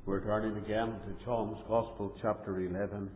We're turning again to John's Gospel, chapter 11.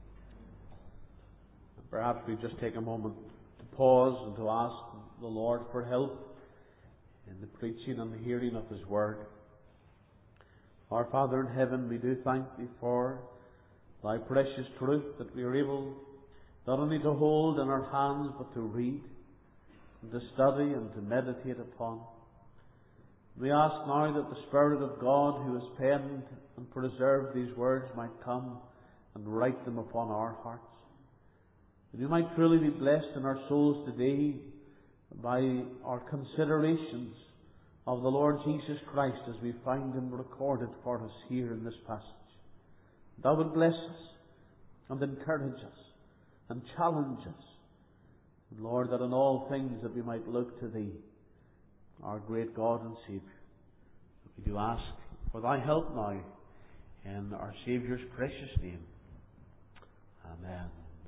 Perhaps we just take a moment to pause and to ask the Lord for help in the preaching and the hearing of His Word. Our Father in heaven, we do thank Thee for Thy precious truth that we are able not only to hold in our hands, but to read and to study and to meditate upon. We ask now that the Spirit of God, who has penned and preserved these words, might come and write them upon our hearts. That we might truly be blessed in our souls today by our considerations of the Lord Jesus Christ as we find Him recorded for us here in this passage. Thou would bless us and encourage us and challenge us. And Lord, that in all things that we might look to Thee, our great God and Saviour. We do ask for Thy help now in our Saviour's precious name. Amen.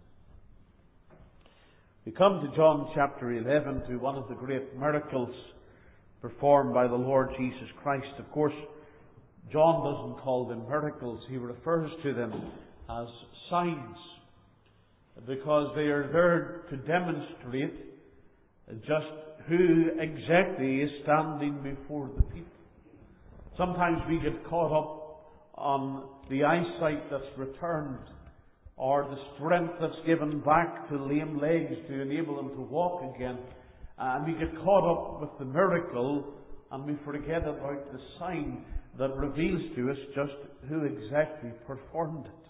We come to John chapter 11, to one of the great miracles performed by the Lord Jesus Christ. Of course, John doesn't call them miracles. He refers to them as signs, because they are there to demonstrate just who exactly is standing before the people. Sometimes we get caught up on the eyesight that's returned, or the strength that's given back to lame legs to enable them to walk again. And we get caught up with the miracle, and we forget about the sign that reveals to us just who exactly performed it.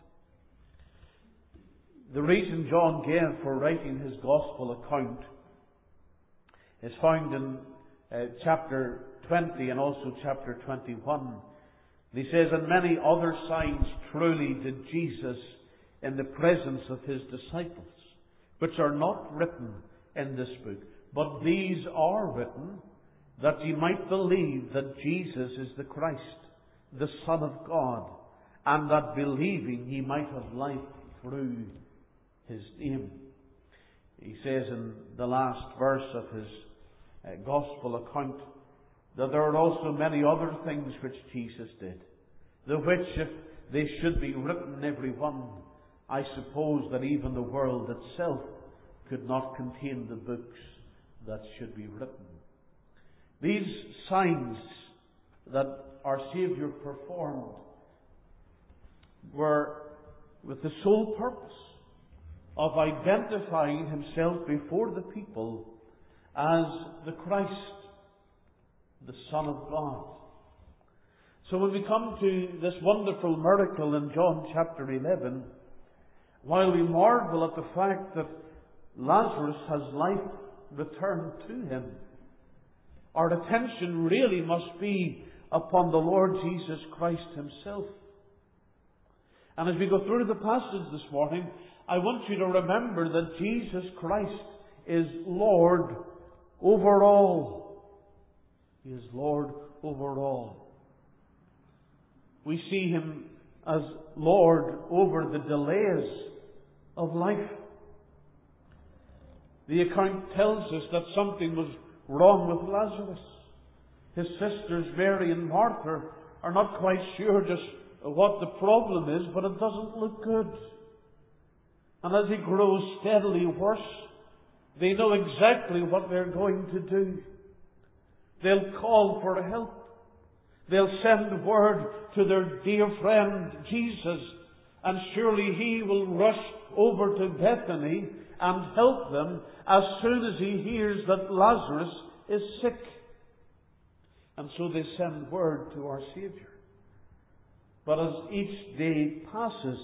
The reason John gave for writing his Gospel account is found in chapter 20 and also chapter 21. He says, "And many other signs truly did Jesus in the presence of His disciples, which are not written in this book. But these are written, that ye might believe that Jesus is the Christ, the Son of God, and that believing ye might have life through His name." He says in the last verse of his Gospel account that there are also many other things which Jesus did, the which, if they should be written every one, I suppose that even the world itself could not contain the books that should be written. These signs that our Saviour performed were with the sole purpose of identifying Himself before the people as the Christ, the Son of God. So when we come to this wonderful miracle in John chapter 11, while we marvel at the fact that Lazarus has life returned to him, our attention really must be upon the Lord Jesus Christ Himself. And as we go through the passage this morning, I want you to remember that Jesus Christ is Lord over all. He is Lord over all. We see Him as Lord over the delays of life. The account tells us that something was wrong with Lazarus. His sisters Mary and Martha are not quite sure just what the problem is, but it doesn't look good. And as he grows steadily worse, they know exactly what they're going to do. They'll call for help. They'll send word to their dear friend Jesus, and surely He will rush over to Bethany and help them as soon as He hears that Lazarus is sick. And so they send word to our Saviour. But as each day passes,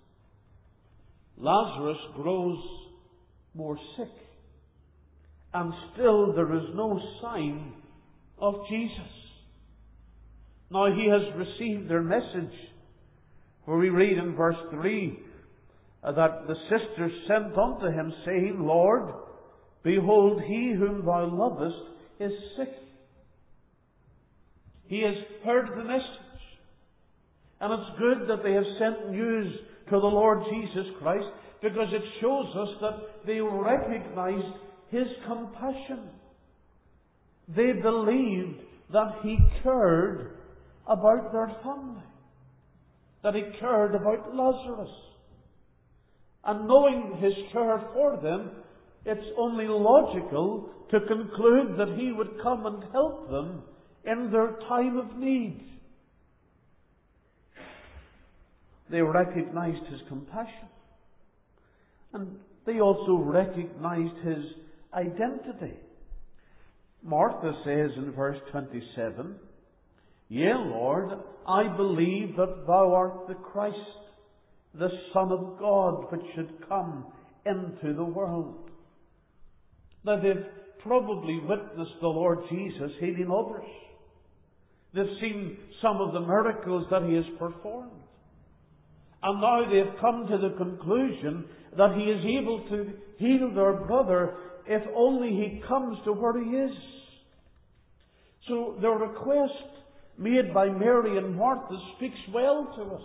Lazarus grows more sick. And still there is no sign of Jesus. Now he has received their message, where we read in verse 3 that the sisters sent unto him, saying, Lord, behold, he whom thou lovest is sick. He has heard the message. And it's good that they have sent news to the Lord Jesus Christ, because it shows us that they recognized His compassion. They believed that He cared about their family. that He cared about Lazarus. And knowing His care for them, it's only logical to conclude that He would come and help them in their time of need. They recognized His compassion. And they also recognized His identity. Martha says in verse 27, "Yea, Lord, I believe that Thou art the Christ, the Son of God, which should come into the world." Now they've probably witnessed the Lord Jesus healing others. They've seen some of the miracles that He has performed. And now they've come to the conclusion that He is able to heal their brother if only He comes to where He is. So the request made by Mary and Martha speaks well to us.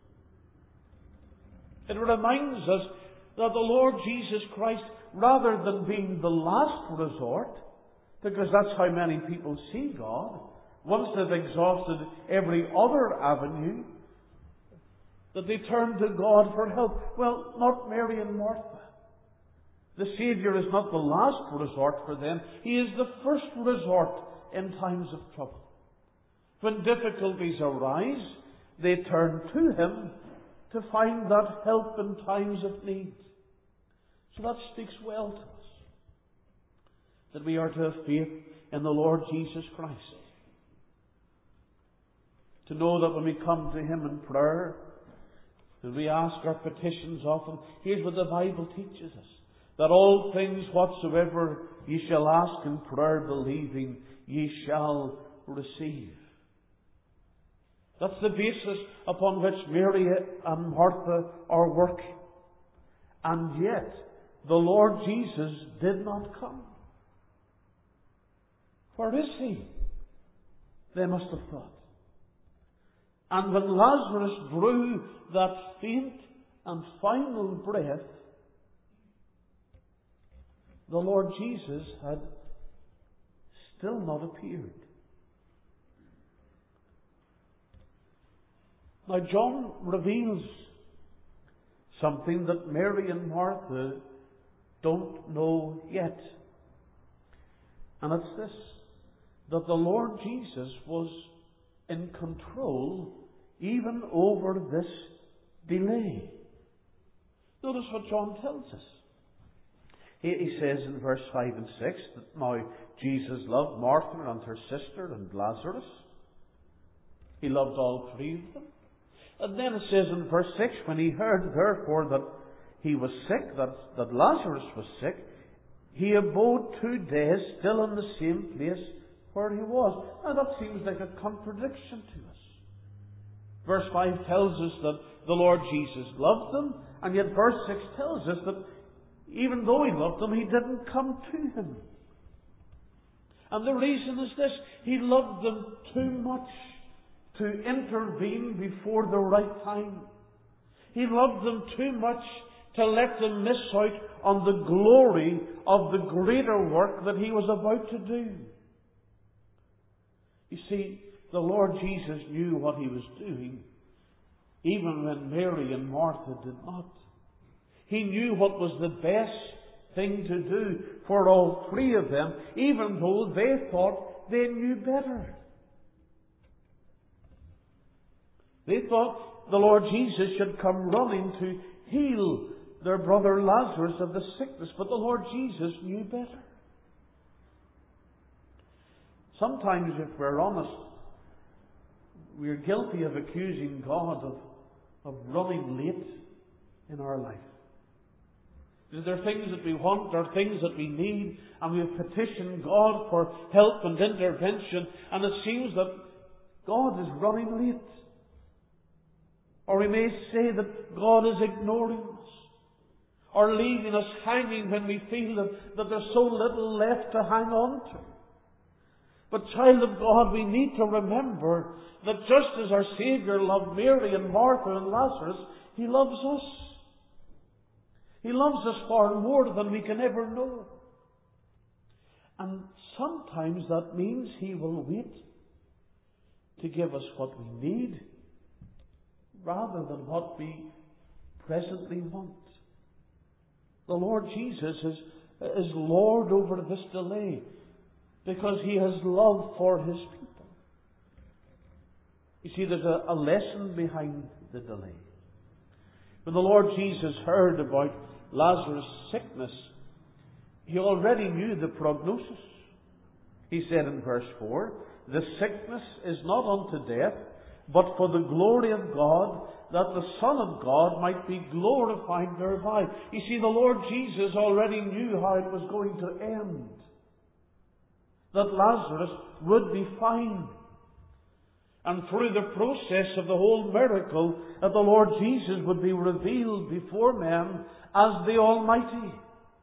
It reminds us that the Lord Jesus Christ, rather than being the last resort, because that's how many people see God, once they've exhausted every other avenue, that they turn to God for help. Well, not Mary and Martha. The Saviour is not the last resort for them. He is the first resort in times of trouble. When difficulties arise, they turn to Him to find that help in times of need. So that speaks well to us, that we are to have faith in the Lord Jesus Christ. To know that when we come to Him in prayer, and we ask our petitions of Him, here's what the Bible teaches us: that all things whatsoever ye shall ask in prayer believing, ye shall receive. That's the basis upon which Mary and Martha are working. And yet, the Lord Jesus did not come. Where is He? They must have thought. And when Lazarus drew that faint and final breath, the Lord Jesus had still not appeared. Now John reveals something that Mary and Martha don't know yet. And it's this: that the Lord Jesus was in control even over this delay. Notice what John tells us. He says in verse 5 and 6 that now Jesus loved Martha and her sister and Lazarus. He loved all three of them. And then it says in verse 6, when He heard therefore that he was sick, that Lazarus was sick, He abode 2 days still in the same place where he was. Now that seems like a contradiction to us. Verse 5 tells us that the Lord Jesus loved them, and yet verse 6 tells us that even though He loved them, He didn't come to Him. And the reason is this: He loved them too much to intervene before the right time. He loved them too much to let them miss out on the glory of the greater work that He was about to do. You see, the Lord Jesus knew what He was doing, even when Mary and Martha did not. He knew what was the best thing to do for all three of them, even though they thought they knew better. They thought the Lord Jesus should come running to heal their brother Lazarus of the sickness, but the Lord Jesus knew better. Sometimes, if we're honest, we're guilty of accusing God of running late in our life. There are things that we want, there are things that we need, and we have petitioned God for help and intervention, and it seems that God is running late. Or we may say that God is ignoring us, or leaving us hanging when we feel that there's so little left to hang on to. But child of God, we need to remember that just as our Saviour loved Mary and Martha and Lazarus, He loves us. He loves us far more than we can ever know. And sometimes that means He will wait to give us what we need rather than what we presently want. The Lord Jesus is Lord over this delay because He has love for His people. You see, there's a lesson behind the delay. When the Lord Jesus heard about Lazarus' sickness, He already knew the prognosis. He said in verse 4, "The sickness is not unto death, but for the glory of God, that the Son of God might be glorified thereby." You see, the Lord Jesus already knew how it was going to end. That Lazarus would be fine. And through the process of the whole miracle, that the Lord Jesus would be revealed before men as the Almighty.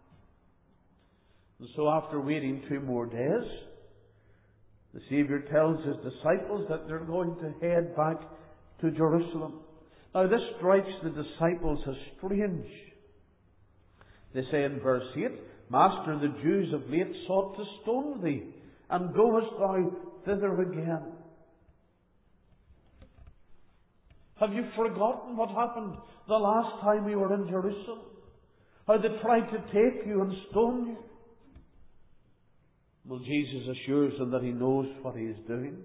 And so after waiting 2 more days, the Saviour tells His disciples that they're going to head back to Jerusalem. Now this strikes the disciples as strange. They say in verse 8, "Master, the Jews of late sought to stone Thee, and goest Thou thither again?" Have you forgotten what happened the last time we were in Jerusalem? How they tried to take you and stone you? Well, Jesus assures them that He knows what He is doing.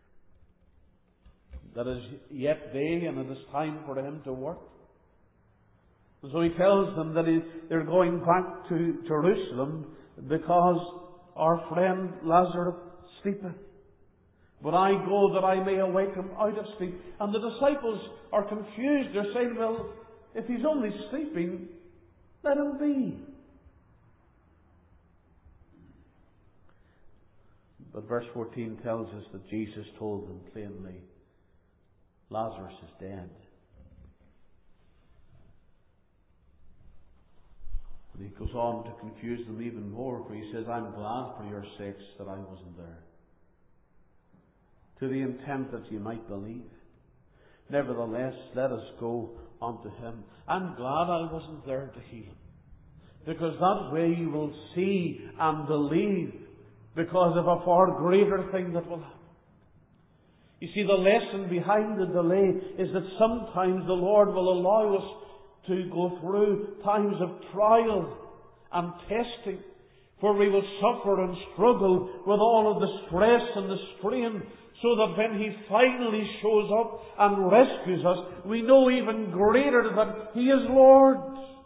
That is yet day and it is time for Him to work. And so He tells them that they're going back to Jerusalem because our friend Lazarus sleepeth. But I go that I may awake him out of sleep. And the disciples are confused. They're saying, well, if he's only sleeping, let him be. But verse 14 tells us that Jesus told them plainly, Lazarus is dead. And He goes on to confuse them even more, for He says, I'm glad for your sakes that I wasn't there, to the intent that you might believe. Nevertheless, let us go unto him. I'm glad I wasn't there to heal him, because that way you will see and believe, because of a far greater thing that will happen. You see, the lesson behind the delay is that sometimes the Lord will allow us to go through times of trial and testing, where we will suffer and struggle with all of the stress and the strain, so that when He finally shows up and rescues us, we know even greater that He is Lord.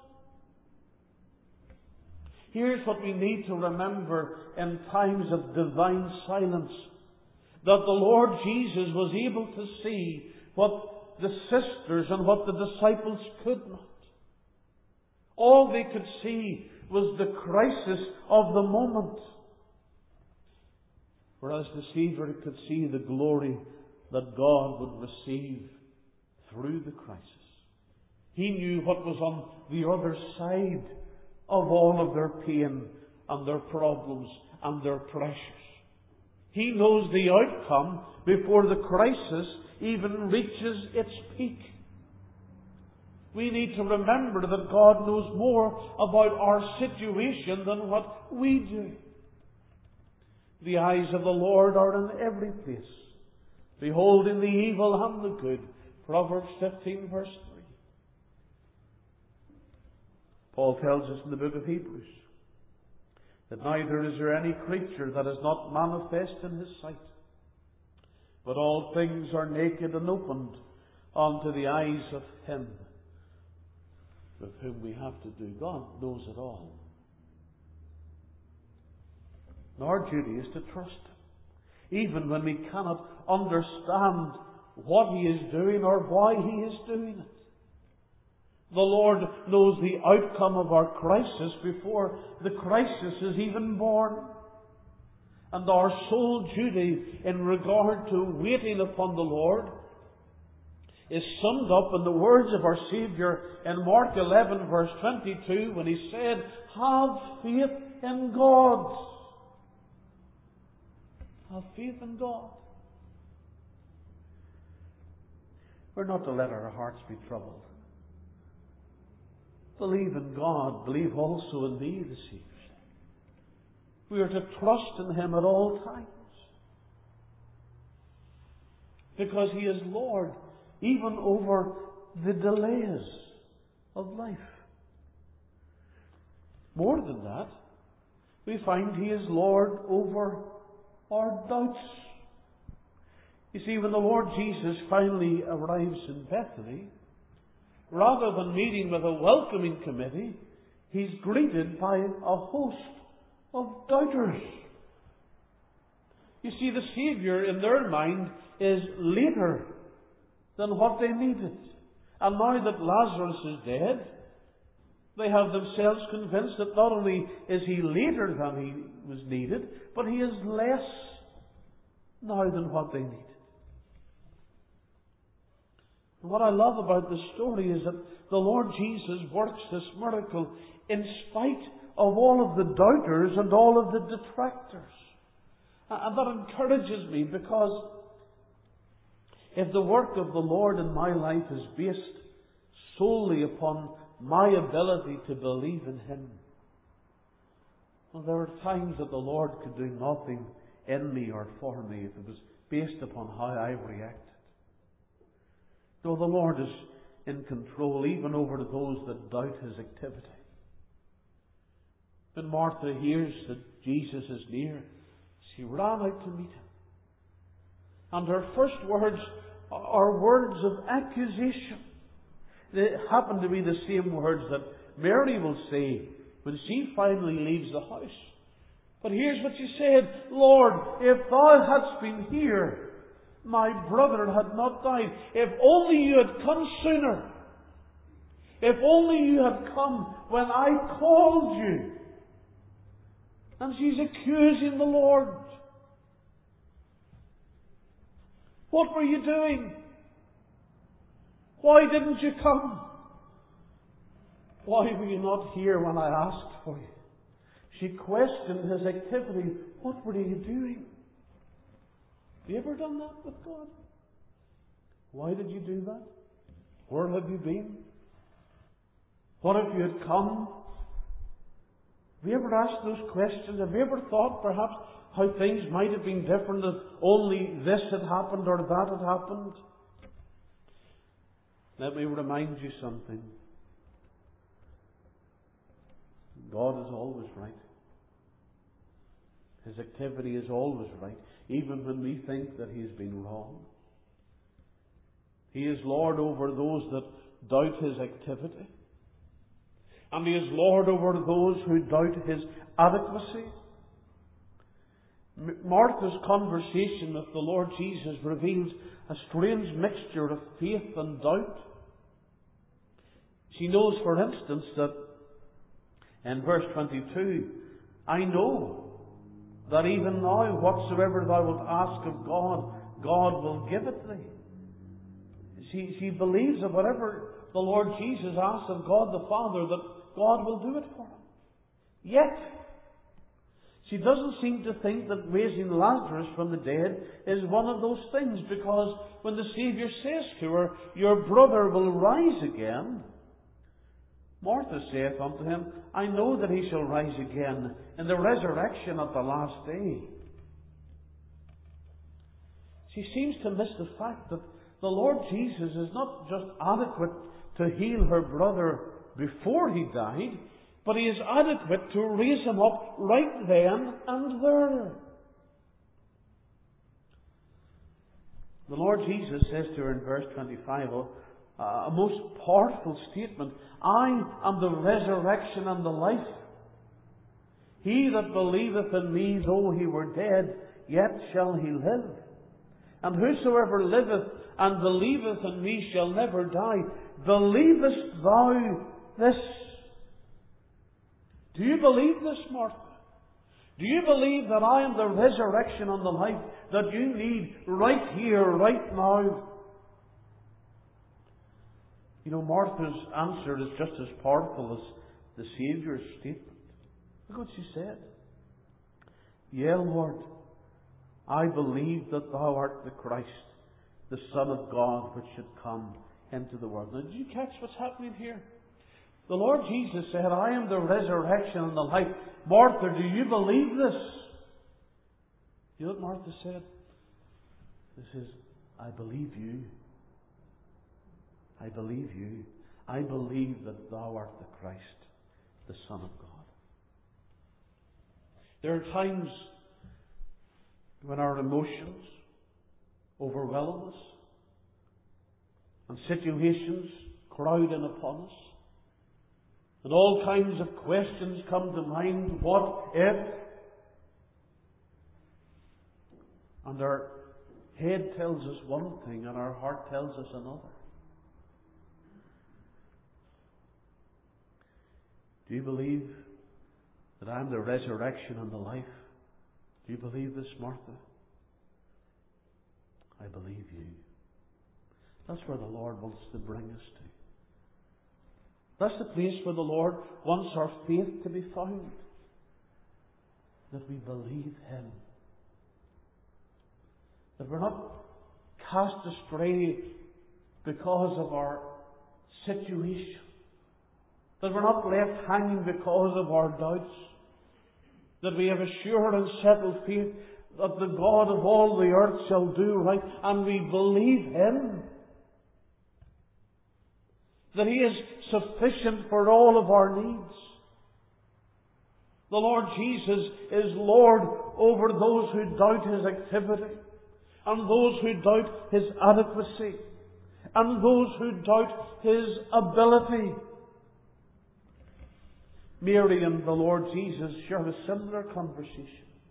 Here's what we need to remember in times of divine silence: that the Lord Jesus was able to see what the sisters and what the disciples could not. All they could see was the crisis of the moment, whereas the Saviour could see the glory that God would receive through the crisis. He knew what was on the other side of all of their pain and their problems and their pressures. He knows the outcome before the crisis even reaches its peak. We need to remember that God knows more about our situation than what we do. The eyes of the Lord are in every place, beholding the evil and the good. Proverbs 15 verse 3. Paul tells us in the book of Hebrews that neither is there any creature that is not manifest in His sight, but all things are naked and opened unto the eyes of Him with whom we have to do. God knows it all. And our duty is to trust Him, even when we cannot understand what He is doing or why He is doing it. The Lord knows the outcome of our crisis before the crisis is even born. And our sole duty in regard to waiting upon the Lord is summed up in the words of our Saviour in Mark 11 verse 22, when He said, have faith in God. Have faith in God. We're not to let our hearts be troubled. Believe in God. Believe also in me, the Saviour. We are to trust in Him at all times, because He is Lord. even over the delays of life. More than that, we find He is Lord over our doubts. You see, when the Lord Jesus finally arrives in Bethany, rather than meeting with a welcoming committee, He's greeted by a host of doubters. You see, the Saviour in their mind is later than what they needed. And now that Lazarus is dead, they have themselves convinced that not only is He later than He was needed, but He is less now than what they needed. And what I love about this story is that the Lord Jesus works this miracle in spite of all of the doubters and all of the detractors. And that encourages me, because if the work of the Lord in my life is based solely upon my ability to believe in Him, well, there are times that the Lord could do nothing in me or for me if it was based upon how I reacted. No, the Lord is in control even over those that doubt His activity. When Martha hears that Jesus is near, she ran out to meet Him. And her first words are words of accusation. They happen to be the same words that Mary will say when she finally leaves the house. But here's what she said: Lord, if Thou hadst been here, my brother had not died. If only You had come sooner. If only You had come when I called You. And she's accusing the Lord. What were you doing? Why didn't you come? Why were you not here when I asked for you? She questioned His activity. What were you doing? Have you ever done that with God? Why did you do that? Where have you been? What if you had come? Have you ever asked those questions? Have you ever thought perhaps how things might have been different if only this had happened or that had happened? Let me remind you something. God is always right. His activity is always right, even when we think that He's been wrong. He is Lord over those that doubt His activity. And He is Lord over those who doubt His adequacy. Martha's conversation with the Lord Jesus reveals a strange mixture of faith and doubt. She knows, for instance, that in verse 22, I know that even now whatsoever thou wilt ask of God, God will give it thee. She believes that whatever the Lord Jesus asks of God the Father, that God will do it for him. Yet, she doesn't seem to think that raising Lazarus from the dead is one of those things, because when the Saviour says to her, your brother will rise again, Martha saith unto Him, I know that he shall rise again in the resurrection at the last day. She seems to miss the fact that the Lord Jesus is not just adequate to heal her brother before he died, but He is adequate to raise him up right then and there. The Lord Jesus says to her in verse 25, a most powerful statement, I am the resurrection and the life. He that believeth in me, though he were dead, yet shall he live. And whosoever liveth and believeth in me shall never die. Believest thou this? Do you believe this, Martha? Do you believe that I am the resurrection and the life that you need right here, right now? You know, Martha's answer is just as powerful as the Saviour's statement. Look what she said. Yea, Lord, I believe that Thou art the Christ, the Son of God, which should come into the world. Now, did you catch what's happening here? The Lord Jesus said, I am the resurrection and the life. Martha, do you believe this? You know what Martha said? She says, I believe you. I believe you. I believe that thou art the Christ, the Son of God. There are times when our emotions overwhelm us and situations crowd in upon us, and all kinds of questions come to mind. What if? And our head tells us one thing and our heart tells us another. Do you believe that I am the resurrection and the life? Do you believe this, Martha? I believe you. That's where the Lord wants to bring us to. That's the place where the Lord wants our faith to be found. That we believe Him. That we're not cast astray because of our situation. That we're not left hanging because of our doubts. That we have a sure and settled faith that the God of all the earth shall do right, and we believe Him. That He is sufficient for all of our needs. The Lord Jesus is Lord over those who doubt His activity, and those who doubt His adequacy, and those who doubt His ability. Mary and the Lord Jesus share a similar conversation.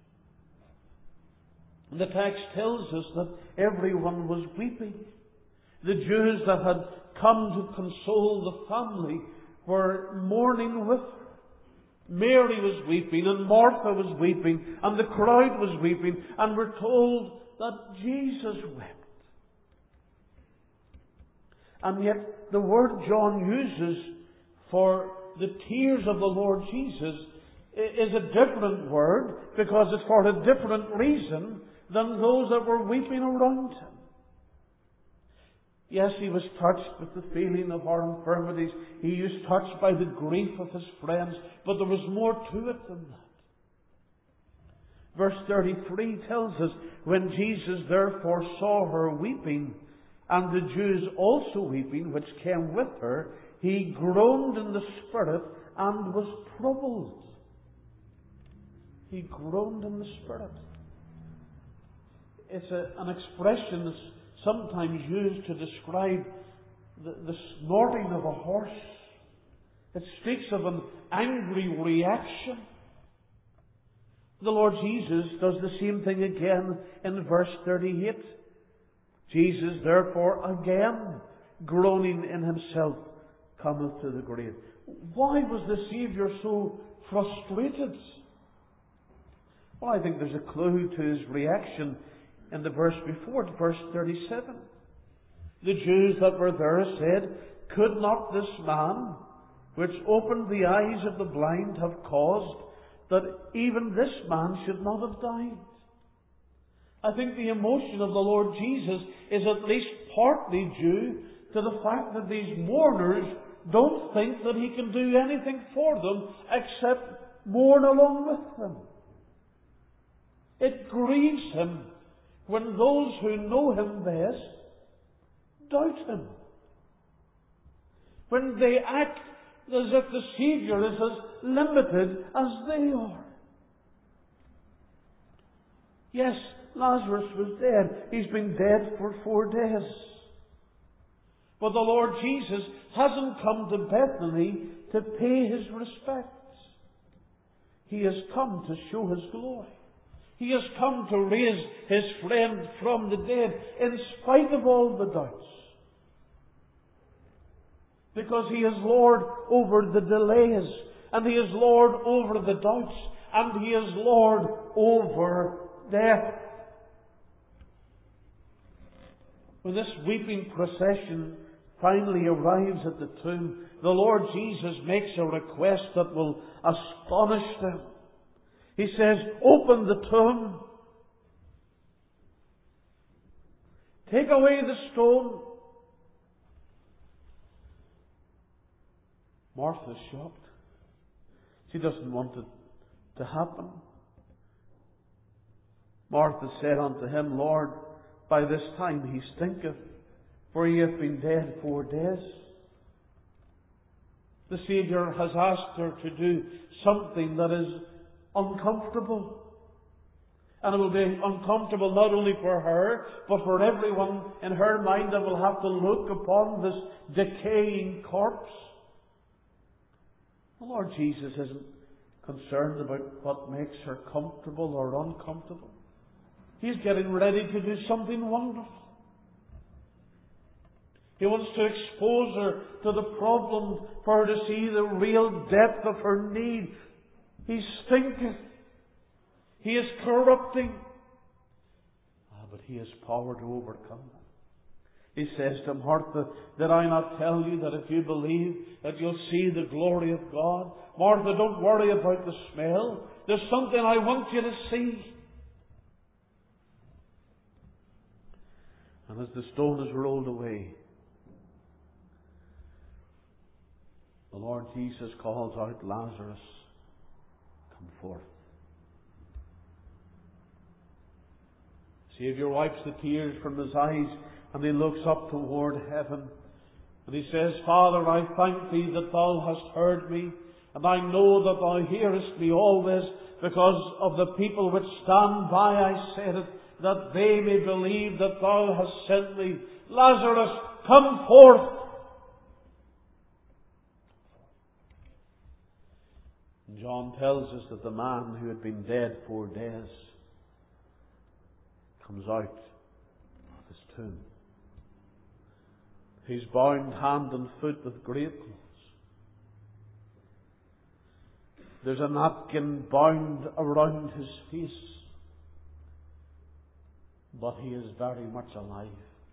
The text tells us that everyone was weeping. The Jews that had come to console the family were mourning with her. Mary was weeping, and Martha was weeping, and the crowd was weeping, and we're told that Jesus wept. And yet the word John uses for the tears of the Lord Jesus is a different word, because it's for a different reason than those that were weeping around Him. Yes, He was touched with the feeling of our infirmities. He was touched by the grief of His friends. But there was more to it than that. Verse 33 tells us, when Jesus therefore saw her weeping, and the Jews also weeping, which came with her, He groaned in the spirit and was troubled. He groaned in the spirit. It's an expression that's sometimes used to describe the snorting of a horse. It speaks of an angry reaction. The Lord Jesus does the same thing again in verse 38. Jesus therefore again, groaning in Himself, cometh to the grave. Why was the Saviour so frustrated? Well, I think there's a clue to His reaction in the verse before, verse 37. The Jews that were there said, could not this man, which opened the eyes of the blind, have caused that even this man should not have died? I think the emotion of the Lord Jesus is at least partly due to the fact that these mourners don't think that He can do anything for them except mourn along with them. It grieves Him when those who know Him best doubt Him. When they act as if the Saviour is as limited as they are. Yes, Lazarus was dead. He's been dead for 4 days. But the Lord Jesus hasn't come to Bethany to pay His respects. He has come to show His glory. He has come to raise His friend from the dead in spite of all the doubts. Because He is Lord over the delays, and He is Lord over the doubts, and He is Lord over death. When this weeping procession finally arrives at the tomb, the Lord Jesus makes a request that will astonish them. He says, open the tomb. Take away the stone. Martha's shocked. She doesn't want it to happen. Martha said unto Him, Lord, by this time he stinketh, for he hath been dead 4 days. The Saviour has asked her to do something that is uncomfortable. And it will be uncomfortable not only for her, but for everyone in her mind that will have to look upon this decaying corpse. The Lord Jesus isn't concerned about what makes her comfortable or uncomfortable. He's getting ready to do something wonderful. He wants to expose her to the problem for her to see the real depth of her need. He's stinking. He is corrupting. But He has power to overcome that. He says to Martha, did I not tell you that if you believe that you'll see the glory of God? Martha, don't worry about the smell. There's something I want you to see. And as the stone is rolled away, the Lord Jesus calls out, Lazarus, come forth. Saviour wipes the tears from His eyes, and He looks up toward heaven. And He says, Father, I thank Thee that Thou hast heard me, and I know that Thou hearest me always, because of the people which stand by I said it, that they may believe that Thou hast sent me. Lazarus, come forth! John tells us that the man who had been dead 4 days comes out of his tomb. He's bound hand and foot with grave clothes. There's a napkin bound around his face, but he is very much alive.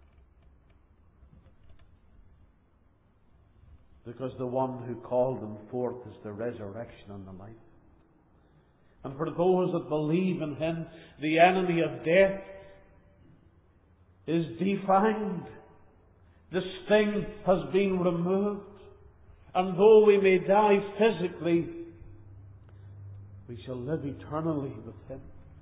Because the one who called him forth is the resurrection and the life. And for those that believe in Him, the enemy of death is defined. The sting has been removed. And though we may die physically, we shall live eternally with Him.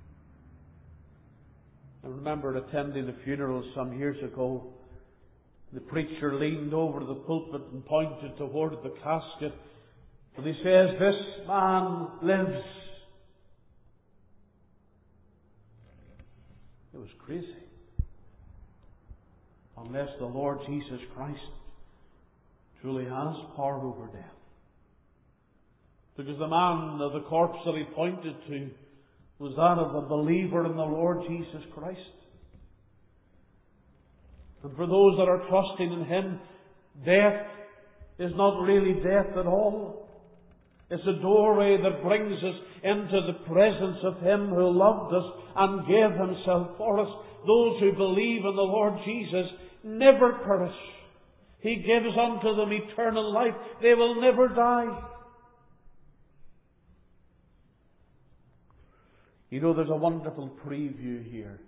I remember attending a funeral some years ago. The preacher leaned over the pulpit and pointed toward the casket, and he says, this man lives. It was crazy. Unless the Lord Jesus Christ truly has power over death. Because the man, the corpse that he pointed to, was that of a believer in the Lord Jesus Christ. And for those that are trusting in Him, death is not really death at all. It's a doorway that brings us into the presence of Him who loved us and gave Himself for us. Those who believe in the Lord Jesus never perish. He gives unto them eternal life. They will never die. You know, there's a wonderful preview here.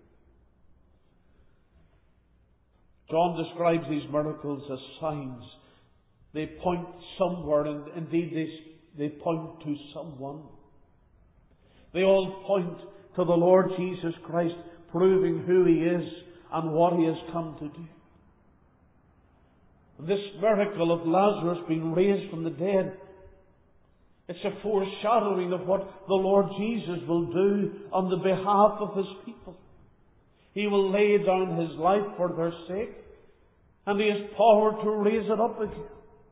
John describes these miracles as signs. They point somewhere, and indeed they point to someone. They all point to the Lord Jesus Christ, proving who He is and what He has come to do. This miracle of Lazarus being raised from the dead, it's a foreshadowing of what the Lord Jesus will do on the behalf of His people. He will lay down His life for their sake, and He has power to raise it up again.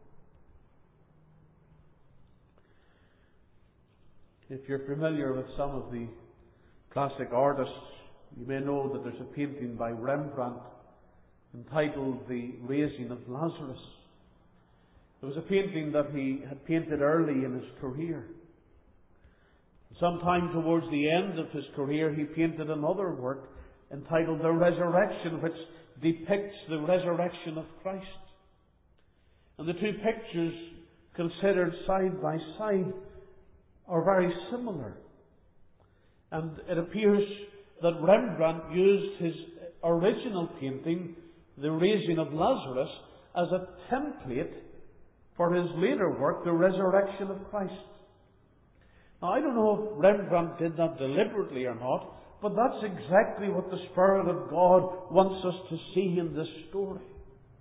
If you're familiar with some of the classic artists, you may know that there's a painting by Rembrandt entitled The Raising of Lazarus. It was a painting that he had painted early in his career. Sometime towards the end of his career, he painted another work entitled The Resurrection, which depicts the resurrection of Christ. And the two pictures, considered side by side, are very similar. And it appears that Rembrandt used his original painting, The Raising of Lazarus, as a template for his later work, The Resurrection of Christ. Now, I don't know if Rembrandt did that deliberately or not, but that's exactly what the Spirit of God wants us to see in this story.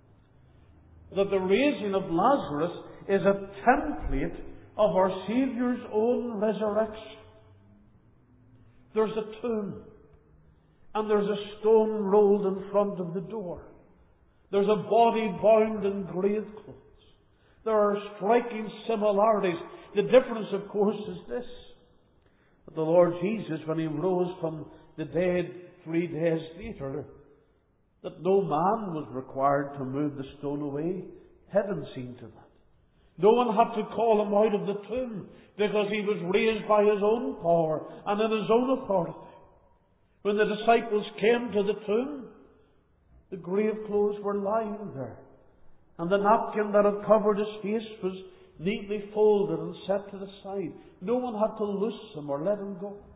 that the raising of Lazarus is a template of our Saviour's own resurrection. There's a tomb, and there's a stone rolled in front of the door. There's a body bound in grave clothes. There are striking similarities. The difference, of course, is this: that the Lord Jesus, when He rose from the dead 3 days later, that no man was required to move the stone away. Heaven seen to that. No one had to call Him out of the tomb, because He was raised by His own power and in His own authority. When the disciples came to the tomb, the grave clothes were lying there, and the napkin that had covered His face was neatly folded and set to the side. No one had to loose Him or let Him go.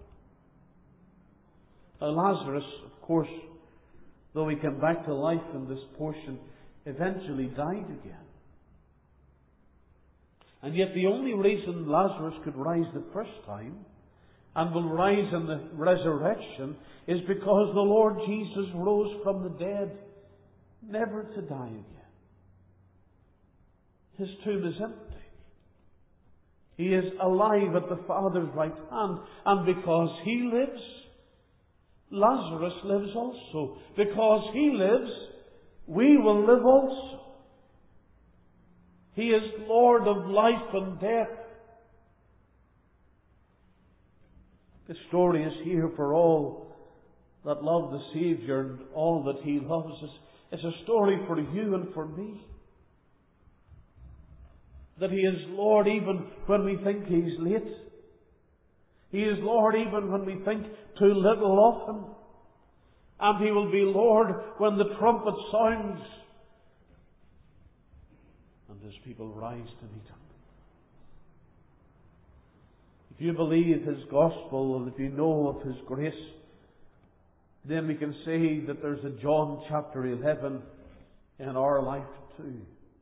Now Lazarus, of course, though he came back to life in this portion, eventually died again. And yet the only reason Lazarus could rise the first time, and will rise in the resurrection, is because the Lord Jesus rose from the dead, never to die again. His tomb is empty. He is alive at the Father's right hand, and because He lives, Lazarus lives also. Because He lives, we will live also. He is Lord of life and death. The story is here for all that love the Saviour and all that He loves us. It's a story for you and for me. That He is Lord even when we think He's late. He is Lord even when we think too little of Him. And He will be Lord when the trumpet sounds and His people rise to meet Him. If you believe His gospel and if you know of His grace, then we can say that there's a John chapter 11 in our life too.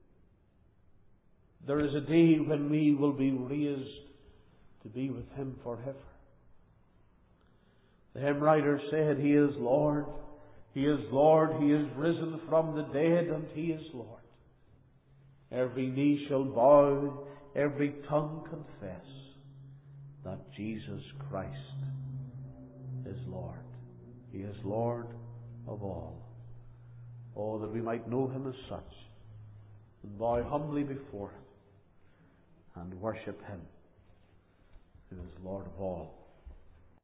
There is a day when we will be raised to be with Him forever. The hymn writer said, He is Lord, He is Lord, He is risen from the dead, and He is Lord. Every knee shall bow, every tongue confess that Jesus Christ is Lord. He is Lord of all. Oh, that we might know Him as such, and bow humbly before Him, and worship Him who is Lord of all.